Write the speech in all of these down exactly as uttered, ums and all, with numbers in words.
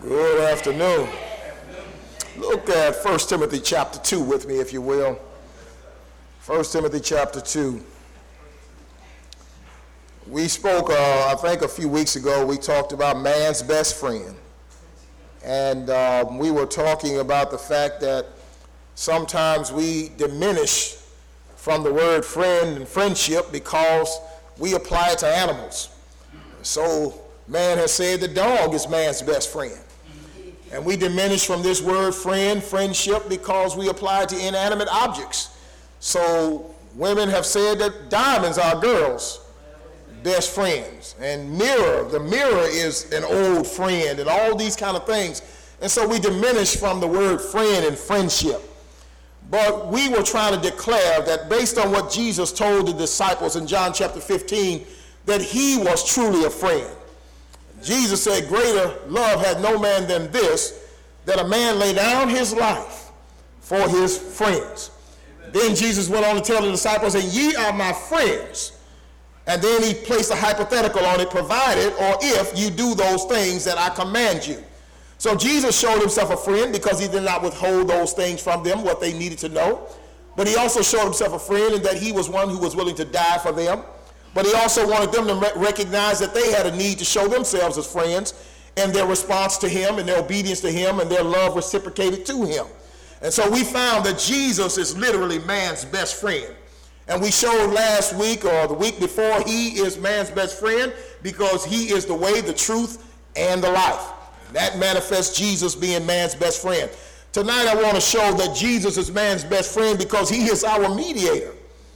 Good afternoon. Look at First Timothy chapter two with me, if you will. First Timothy chapter two. We spoke, uh, I think a few weeks ago, we talked about man's best friend. And uh, we were talking about the fact that sometimes we diminish from the word friend and friendship because we apply it to animals. So man has said the dog is man's best friend. And we diminish from this word friend, friendship, because we apply it to inanimate objects. So women have said that diamonds are girls' best friends. And mirror, the mirror is an old friend, and all these kind of things. And so we diminish from the word friend and friendship. But we were trying to declare that based on what Jesus told the disciples in John chapter fifteen, that he was truly a friend. Jesus said, greater love had no man than this, that a man lay down his life for his friends. Then Jesus went on to tell the disciples, and ye are my friends. And then he placed a hypothetical on it, provided or if you do those things that I command you. So Jesus showed himself a friend because he did not withhold those things from them, what they needed to know. But he also showed himself a friend in that he was one who was willing to die for them. But he also wanted them to recognize that they had a need to show themselves as friends and their response to him and their obedience to him and their love reciprocated to him. And so we found that Jesus is literally man's best friend. And we showed last week or the week before he is man's best friend because he is the way, the truth, and the life. That manifests Jesus being man's best friend. Tonight I want to show that Jesus is man's best friend because he is our mediator.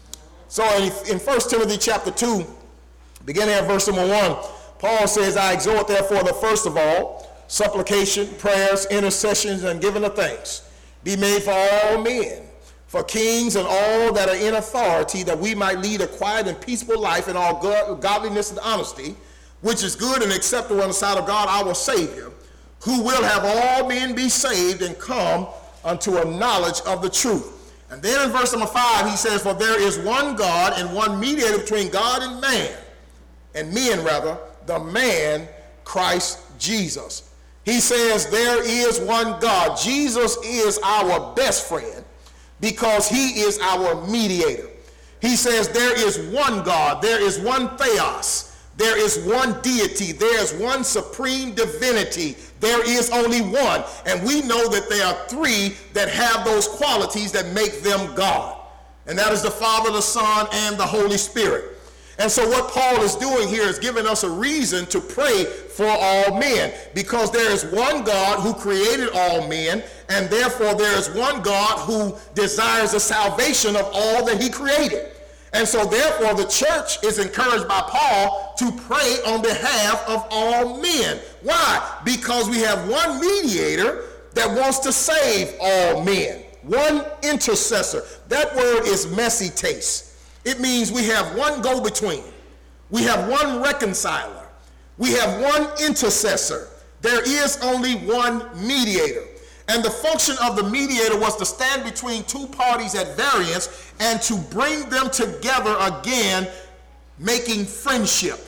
So in First Timothy chapter two, beginning at verse number one, Paul says, I exhort therefore that first of all, supplication, prayers, intercessions, and giving of thanks be made for all men, for kings and all that are in authority, that we might lead a quiet and peaceful life in all godliness and honesty, which is good and acceptable in the sight of God our Savior, who will have all men be saved and come unto a knowledge of the truth. And then in verse number five, he says, for there is one God and one mediator between God and man, and men rather, the man Christ Jesus. He says there is one God. Jesus is our best friend because he is our mediator. He says there is one God, there is one theos, there is one deity, there is one supreme divinity. There is only one, and we know that there are three that have those qualities that make them God, and that is the Father, the Son, and the Holy Spirit. And so what Paul is doing here is giving us a reason to pray for all men, because there is one God who created all men, and therefore there is one God who desires the salvation of all that he created. And so therefore the church is encouraged by Paul to pray on behalf of all men. Why? Because we have one mediator that wants to save all men. One intercessor. That word is mesites. It means we have one go-between. We have one reconciler. We have one intercessor. There is only one mediator. And the function of the mediator was to stand between two parties at variance and to bring them together again, making friendship,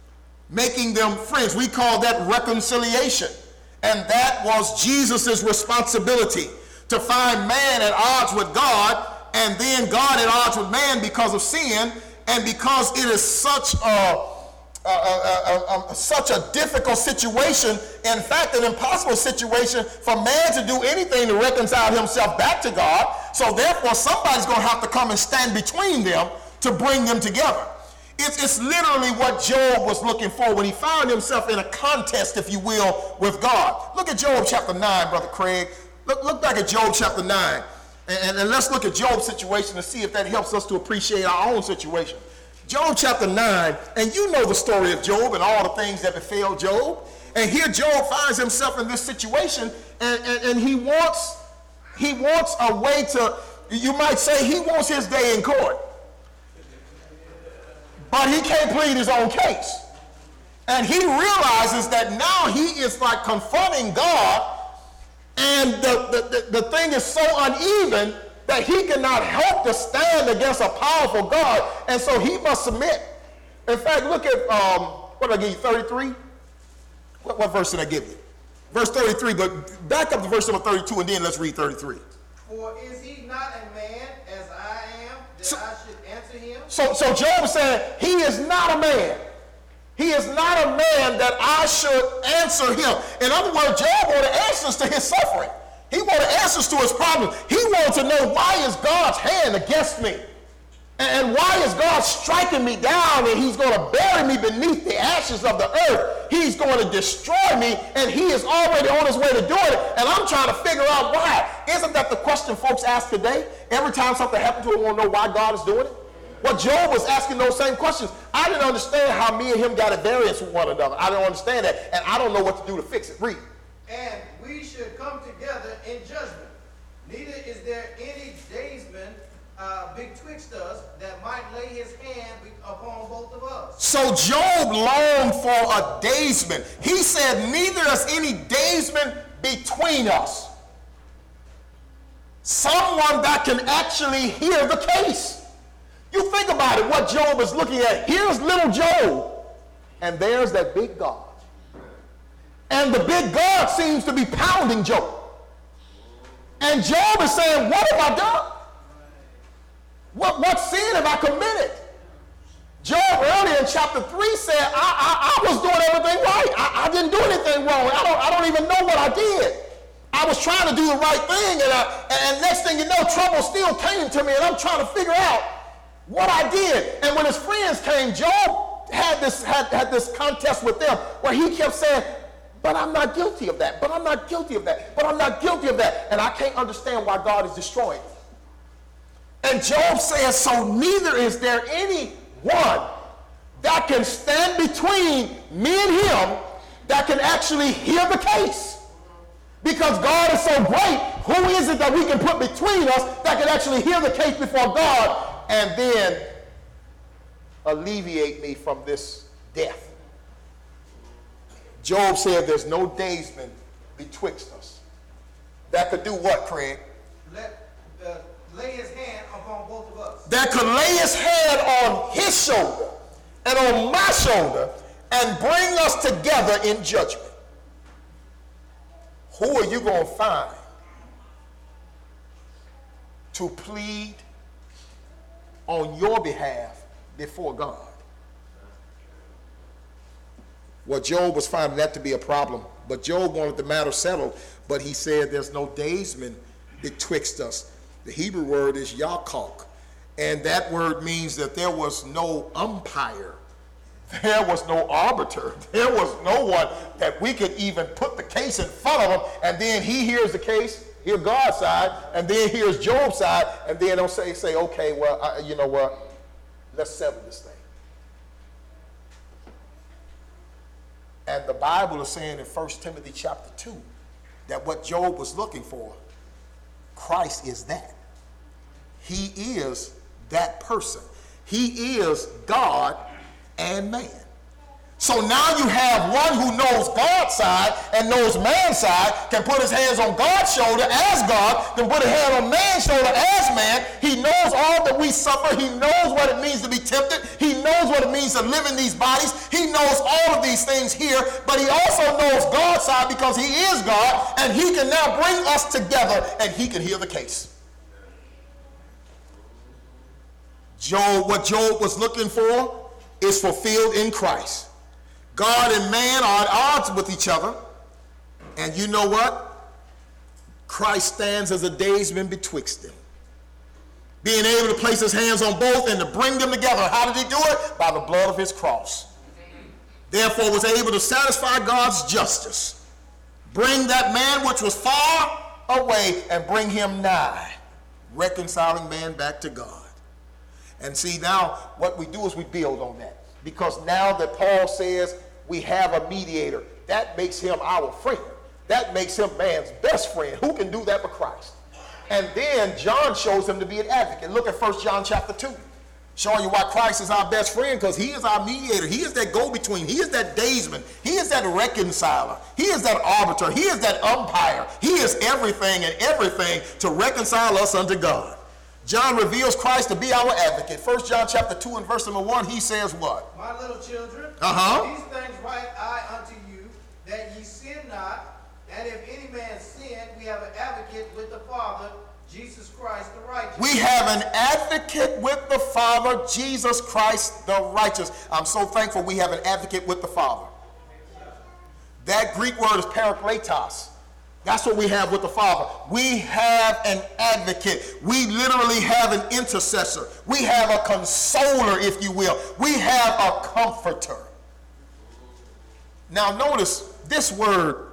making them friends. We call that reconciliation. And that was Jesus' responsibility, to find man at odds with God and then God at odds with man because of sin, and because it is such a Uh, uh, uh, uh, such a difficult situation, in fact an impossible situation for man to do anything to reconcile himself back to God. So therefore somebody's going to have to come and stand between them to bring them together. It's, it's literally what Job was looking for when he found himself in a contest, if you will, with God. Look at Job chapter nine, Brother Craig. Look, look back at Job chapter nine, and, and, and let's look at Job's situation and see if that helps us to appreciate our own situation. Job chapter nine, and you know the story of Job and all the things that befell Job. And here Job finds himself in this situation, and, and, and he wants he wants a way to, you might say he wants his day in court. But he can't plead his own case. And he realizes that now he is like confronting God, and the, the, the, the thing is so uneven that he cannot help to stand against a powerful God, and so he must submit. In fact, look at, um, what did I give you, thirty-three? What, what verse did I give you? verse thirty-three, but back up to verse number thirty-two, and then let's read thirty-three. For is he not a man as I am, that so, I should answer him? So, so Job is saying, he is not a man. He is not a man that I should answer him. In other words, Job wanted answers to his suffering. He wanted answers to his problems. He wanted to know, why is God's hand against me? And why is God striking me down, and he's going to bury me beneath the ashes of the earth? He's going to destroy me, and he is already on his way to doing it, and I'm trying to figure out why. Isn't that the question folks ask today? Every time something happens to them, they want to know why God is doing it. Well, Job was asking those same questions. I didn't understand how me and him got at variance with one another. I don't understand that, and I don't know what to do to fix it. Read. And we should come together in judgment. Neither is there any daysman Uh, betwixt us that might lay his hand upon both of us. So Job longed for a daysman. He said, neither is any daysman between us. Someone that can actually hear the case. You think about it, what Job is looking at. Here's little Job, and there's that big God. And the big God seems to be pounding Job. And Job is saying, what have I done? What, what sin have I committed? Job earlier in chapter three said, I, I, I was doing everything right. I, I didn't do anything wrong. I don't, I don't even know what I did. I was trying to do the right thing, and, I, and next thing you know, trouble still came to me, and I'm trying to figure out what I did. And when his friends came, Job had this, had, had this contest with them where he kept saying, but I'm not guilty of that, but I'm not guilty of that, but I'm not guilty of that. And I can't understand why God is destroying me. And Job says, so neither is there any one that can stand between me and him that can actually hear the case. Because God is so great, who is it that we can put between us that can actually hear the case before God and then alleviate me from this death? Job said there's no daysman betwixt us. That could do what, Craig? Let uh, lay his hand upon both of us. That could lay his hand on his shoulder and on my shoulder and bring us together in judgment. Who are you going to find to plead on your behalf before God? Well, Job was finding that to be a problem, but Job wanted the matter settled, but he said there's no daysman betwixt us. The Hebrew word is yakok, and that word means that there was no umpire. There was no arbiter. There was no one that we could even put the case in front of him, and then he hears the case, hear God's side, and then hears Job's side, and then they'll say, say okay, well, I, you know what, let's settle this thing. And the Bible is saying in First Timothy chapter two that what Job was looking for, Christ is that. He is that person. He is God and man. So now you have one who knows God's side and knows man's side, can put his hands on God's shoulder as God, can put a hand on man's shoulder as man. He knows all that we suffer. He knows what it means to be tempted. He knows what it means to live in these bodies. He knows all of these things here, but he also knows God's side because he is God, and he can now bring us together, and he can hear the case. Job, what Job was looking for is fulfilled in Christ. God and man are at odds with each other. And you know what? Christ stands as a daysman betwixt them. Being able to place his hands on both and to bring them together. How did he do it? By the blood of his cross. Therefore was able to satisfy God's justice. Bring that man which was far away and bring him nigh. Reconciling man back to God. And see, now what we do is we build on that. Because now that Paul says we have a mediator, that makes him our friend. That makes him man's best friend. Who can do that but Christ? And then John shows him to be an advocate. Look at First John chapter two. Showing you why Christ is our best friend, because he is our mediator. He is that go-between. He is that daysman. He is that reconciler. He is that arbiter. He is that umpire. He is everything and everything to reconcile us unto God. John reveals Christ to be our advocate. First John chapter two and verse number one, he says what? My little children, uh-huh. these things write I unto you, that ye sin not. And if any man sin, we have an advocate with the Father, Jesus Christ the righteous. We have an advocate with the Father, Jesus Christ the righteous. I'm so thankful we have an advocate with the Father. That Greek word is parakletos. That's what we have with the Father. We have an advocate. We literally have an intercessor. We have a consoler, if you will. We have a comforter. Now notice, this word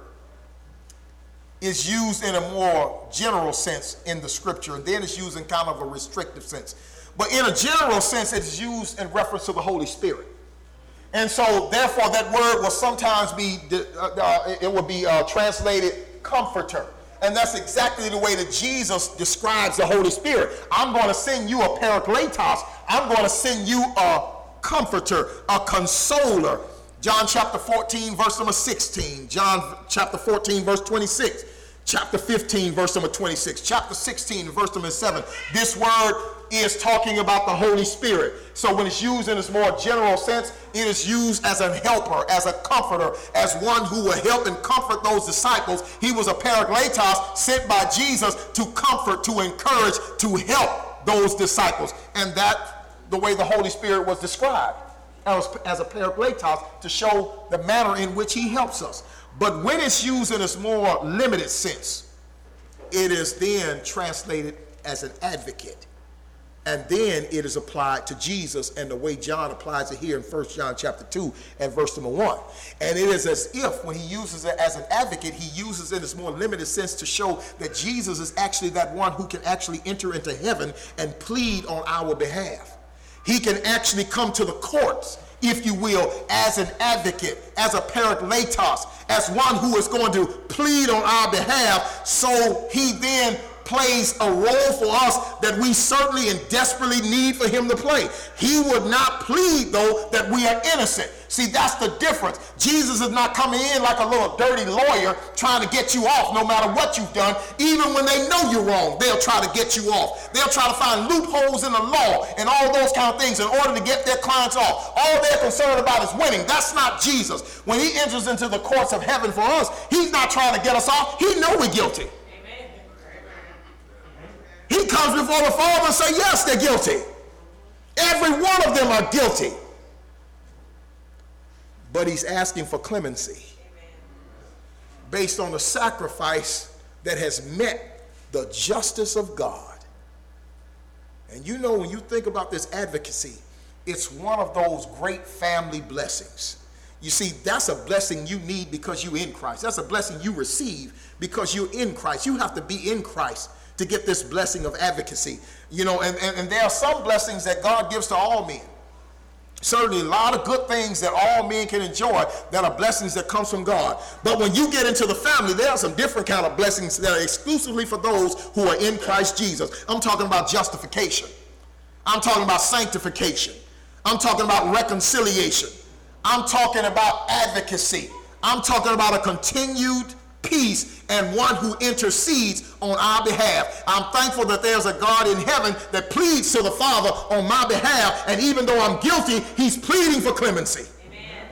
is used in a more general sense in the scripture, and then it's used in kind of a restrictive sense. But in a general sense, it's used in reference to the Holy Spirit. And so, therefore, that word will sometimes be, uh, uh, it will be uh, translated comforter. And that's exactly the way that Jesus describes the Holy Spirit. I'm going to send you a parakletos. I'm going to send you a comforter, a consoler. John chapter fourteen, verse number sixteen. John chapter fourteen, verse twenty-six. Chapter fifteen, verse number twenty-six. Chapter sixteen, verse number seven. This word is talking about the Holy Spirit. So when it's used in its more general sense, it is used as a helper, as a comforter, as one who will help and comfort those disciples. He was a parakletos sent by Jesus to comfort, to encourage, to help those disciples. And that, the way the Holy Spirit was described, as, as a parakletos, to show the manner in which he helps us. But when it's used in its more limited sense, it is then translated as an advocate. And then it is applied to Jesus, and the way John applies it here in First John chapter two and verse number one. And it is as if when he uses it as an advocate, he uses it in its more limited sense to show that Jesus is actually that one who can actually enter into heaven and plead on our behalf. He can actually come to the courts, if you will, as an advocate, as a parakletos, as one who is going to plead on our behalf. So he then plays a role for us that we certainly and desperately need for him to play. He would not plead, though, that we are innocent. See, that's the difference. Jesus is not coming in like a little dirty lawyer trying to get you off no matter what you've done. Even when they know you're wrong, they'll try to get you off. They'll try to find loopholes in the law and all those kind of things in order to get their clients off. All they're concerned about is winning. That's not Jesus. When he enters into the courts of heaven for us, he's not trying to get us off. He knows we're guilty. He comes before the Father and says, yes, they're guilty. Every one of them are guilty. But he's asking for clemency. Amen. Based on the sacrifice that has met the justice of God. And you know, when you think about this advocacy, it's one of those great family blessings. You see, that's a blessing you need because you're in Christ. That's a blessing you receive because you're in Christ. You have to be in Christ to get this blessing of advocacy. You know, and, and, and there are some blessings that God gives to all men. Certainly a lot of good things that all men can enjoy that are blessings that comes from God. But when you get into the family, there are some different kind of blessings that are exclusively for those who are in Christ Jesus. I'm talking about justification. I'm talking about sanctification. I'm talking about reconciliation. I'm talking about advocacy. I'm talking about a continued peace and one who intercedes on our behalf. I'm thankful that there's a God in heaven that pleads to the Father on my behalf, and even though I'm guilty, he's pleading for clemency. Amen.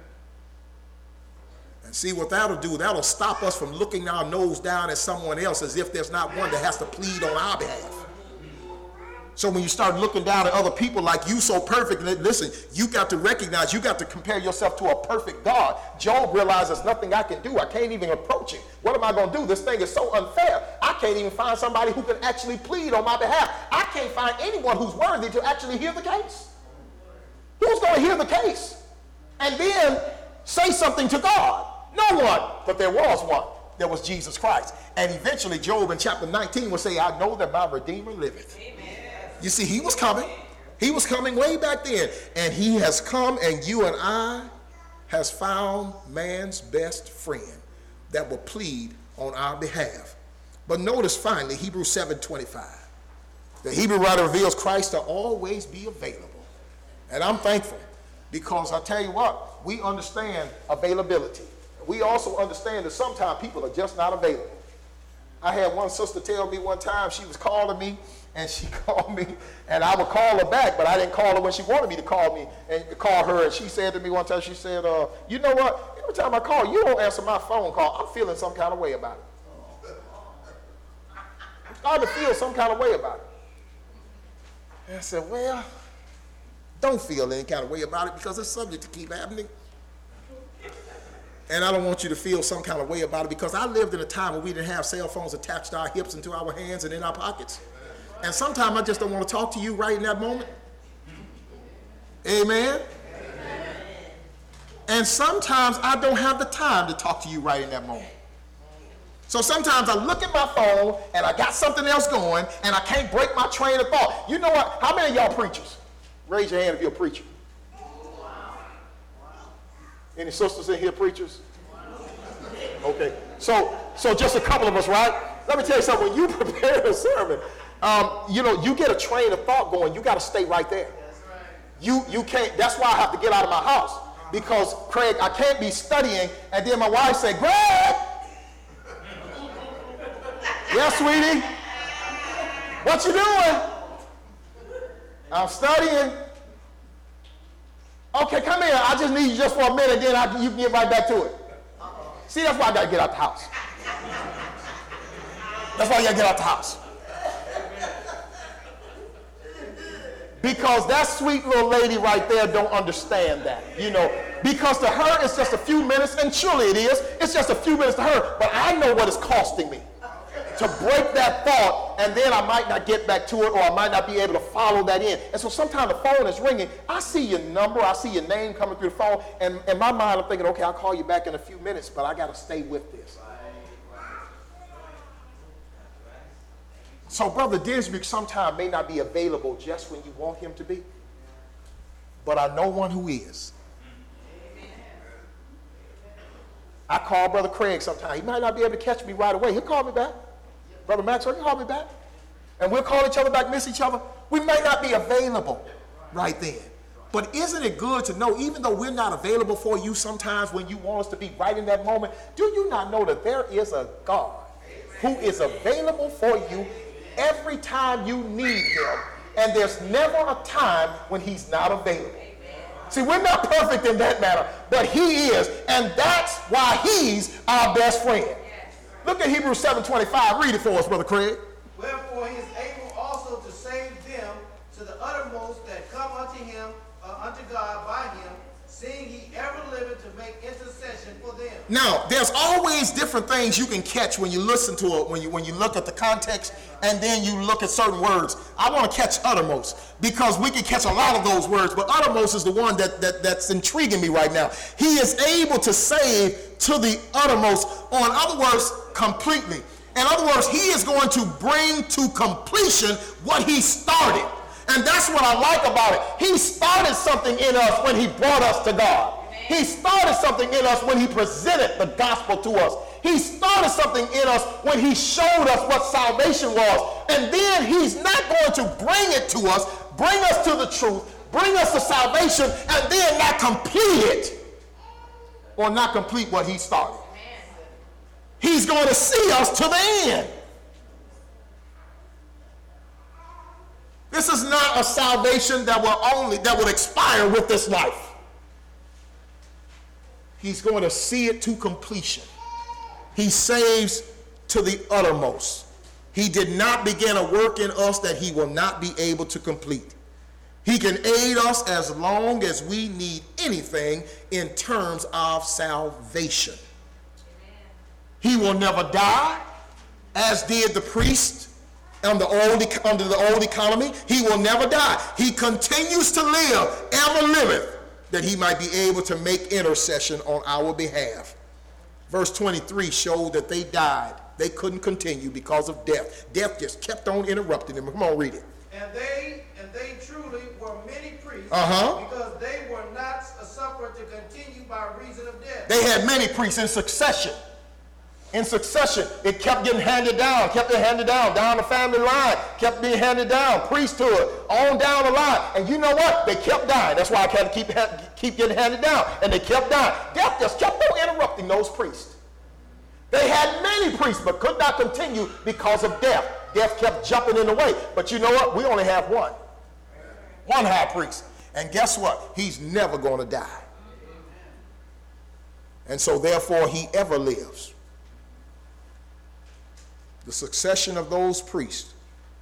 And see what that'll do, that'll stop us from looking our nose down at someone else as if there's not one that has to plead on our behalf. So when you start looking down at other people like you so perfect, listen, you got to recognize, you got to compare yourself to a perfect God. Job realized there's nothing I can do. I can't even approach it. What am I going to do? This thing is so unfair. I can't even find somebody who can actually plead on my behalf. I can't find anyone who's worthy to actually hear the case. Who's going to hear the case and then say something to God? No one. But there was one. There was Jesus Christ. And eventually Job in chapter nineteen will say, I know that my Redeemer liveth. Amen. You see, he was coming. He was coming way back then. And he has come, and you and I has found man's best friend that will plead on our behalf. But notice finally, Hebrews seven twenty-five. The Hebrew writer reveals Christ to always be available. And I'm thankful because I tell you what, we understand availability. We also understand that sometimes people are just not available. I had one sister tell me one time, she was calling me, and she called me, and I would call her back, but I didn't call her when she wanted me to call me and call her. And she said to me one time, she said, uh, you know what, every time I call, you don't answer my phone call. I'm feeling some kind of way about it. I'm starting to feel some kind of way about it. And I said, well, don't feel any kind of way about it because it's subject to keep happening. And I don't want you to feel some kind of way about it because I lived in a time where we didn't have cell phones attached to our hips and to our hands and in our pockets. And sometimes I just don't want to talk to you right in that moment. Amen? Amen. And sometimes I don't have the time to talk to you right in that moment. So sometimes I look at my phone and I got something else going and I can't break my train of thought. You know what? How many of y'all preachers? Raise your hand if you're a preacher. Any sisters in here preachers? Okay. So so just a couple of us, right? Let me tell you something. When you prepare a sermon, um, you know, you get a train of thought going. You got to stay right there. You you can't. That's why I have to get out of my house. Because, Craig, I can't be studying and then my wife say, Greg! Yes, sweetie? What you doing? I'm studying. Okay, come here. I just need you just for a minute, then I, you can get right back to it. See, that's why I got to get out the house. That's why you got to get out the house. Because that sweet little lady right there don't understand that, you know. Because to her, it's just a few minutes, and surely it is. It's just a few minutes to her, but I know what it's costing me to break that thought, and then I might not get back to it, or I might not be able to follow that in. And so sometimes the phone is ringing. I see your number. I see your name coming through the phone, and in my mind, I'm thinking, okay, I'll call you back in a few minutes, but I got to stay with this. So Brother Dinsbury sometimes may not be available just when you want him to be, but I know one who is. I call Brother Craig sometimes. He might not be able to catch me right away. He'll call me back. Brother Maxwell, he'll call me back. And we'll call each other back, miss each other. We may not be available right then. But isn't it good to know, even though we're not available for you sometimes when you want us to be right in that moment, do you not know that there is a God who is available for you every time you need him, and there's never a time when he's not available? See, we're not perfect in that matter, but he is, and that's why he's our best friend. Look at Hebrews seven twenty-five. Read it for us, Brother Craig. Wherefore he is able also to save them to the uttermost that come unto him, uh, unto God by him, seeing he ever liveth to make intercession for them. Now, there's always different things you can catch when you listen to it, when you when you look at the context, and then you look at certain words. I want to catch uttermost because we can catch a lot of those words, but uttermost is the one that, that that's intriguing me right now. He is able to save to the uttermost, or in other words, completely. In other words, he is going to bring to completion what he started. And that's what I like about it. He started something in us when he brought us to God. He started something in us when he presented the gospel to us. He started something in us when he showed us what salvation was. And then he's not going to bring it to us, bring us to the truth, bring us to salvation, and then not complete it or not complete what he started. He's going to see us to the end. This is not a salvation that will only that will expire with this life. He's going to see it to completion. He saves to the uttermost. He did not begin a work in us that he will not be able to complete. He can aid us as long as we need anything in terms of salvation. He will never die, as did the priest under the old, under the old economy. He will never die. He continues to live, ever liveth, that he might be able to make intercession on our behalf. Verse twenty-three showed that they died. They couldn't continue because of death. Death just kept on interrupting them. Come on, read it. And they and they truly were many priests, uh-huh. because they were not suffered to continue by reason of death. They had many priests in succession. In succession, it kept getting handed down, kept getting handed down, down the family line, kept being handed down, priesthood, on down the line. And you know what? They kept dying. That's why I had to keep, keep getting handed down. And they kept dying. Death just kept on interrupting those priests. They had many priests, but could not continue because of death. Death kept jumping in the way. But you know what? We only have one. One high priest. And guess what? He's never going to die. And so therefore he ever lives. The succession of those priests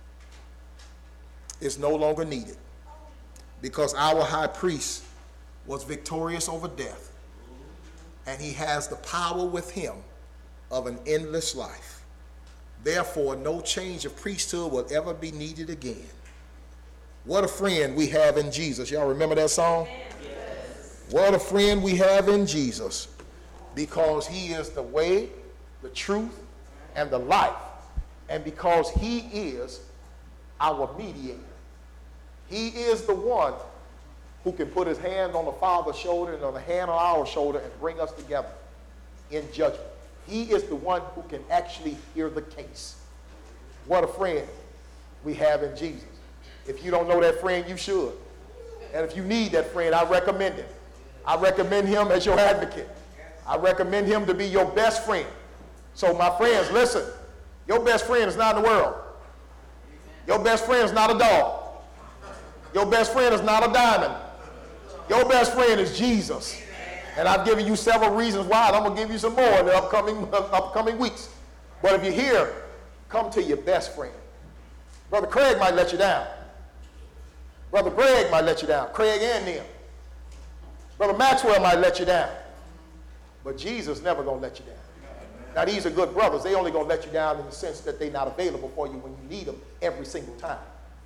is no longer needed because our high priest was victorious over death, and he has the power with him of an endless life. Therefore, no change of priesthood will ever be needed again. What a friend we have in Jesus. Y'all remember that song? Yes. What a friend we have in Jesus, because he is the way, the truth, and the life, and because he is our mediator. He is the one who can put his hand on the Father's shoulder and on the hand on our shoulder and bring us together in judgment. He is the one who can actually hear the case. What a friend we have in Jesus. If you don't know that friend, you should. And if you need that friend, I recommend him. I recommend him as your advocate. I recommend him to be your best friend. So my friends, listen. Your best friend is not in the world. Your best friend is not a dog. Your best friend is not a diamond. Your best friend is Jesus. And I've given you several reasons why, and I'm going to give you some more in the upcoming, upcoming weeks. But if you're here, come to your best friend. Brother Craig might let you down. Brother Greg might let you down. Craig and them. Brother Maxwell might let you down. But Jesus never going to let you down. Now, these are good brothers. They only going to let you down in the sense that they're not available for you when you need them every single time.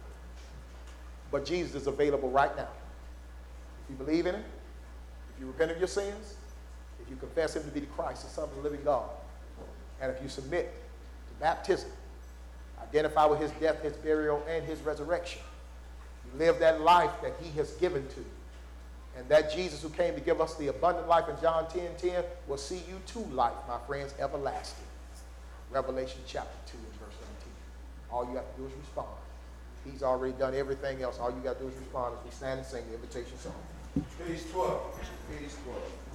But Jesus is available right now. If you believe in him, if you repent of your sins, if you confess him to be the Christ, the Son of the living God, and if you submit to baptism, identify with his death, his burial, and his resurrection, you live that life that he has given to you. And that Jesus who came to give us the abundant life in John ten ten will see you to life, my friends, everlasting. Revelation chapter two and verse seventeen. All you have to do is respond. He's already done everything else. All you got to do is respond as we stand and sing the invitation song. Page twelve. Page twelve.